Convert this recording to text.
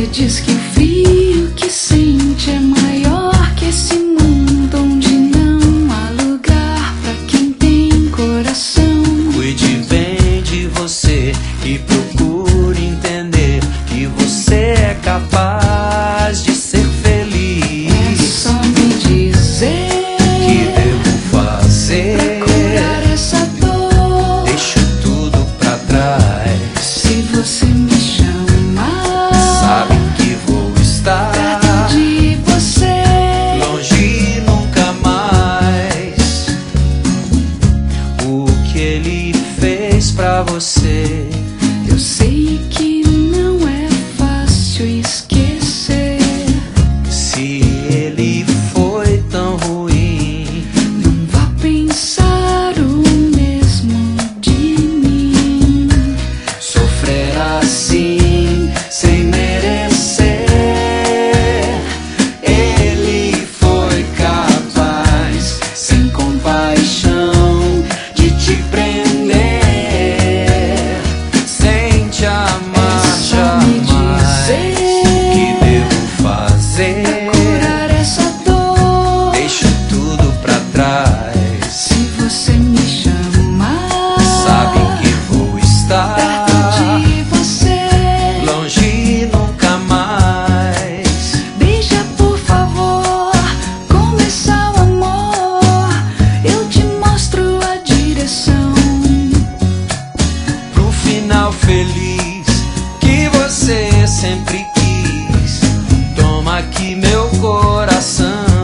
Você diz que o frio que sente é maior que esse mundo onde não há lugar pra quem tem coração. Cuide bem de você e procure entender que você é capaz de ser feliz. É só me dizer que devo fazer pra curar essa dor. Deixo tudo pra trás. Se você me chamar, Sabe que vou estar perto de você. longe nunca mais. O que ele fez pra você, Eu sei que não é fácil esquecer. se ele foi tão ruim, Não vá pensar o mesmo de mim. sofrer assim sem merecer. Ele foi capaz, sem compaixão, de te prender, sem te amar Só me jamais. O que devo fazer? curar essa dor. Deixo tudo pra trás. Se você me chamar, Sabe que vou estar perto de você. longe nunca mais. Deixa, por favor, começar o amor. Eu te mostro a direção. Pro final feliz que você sempre quis. Toma aqui meu coração.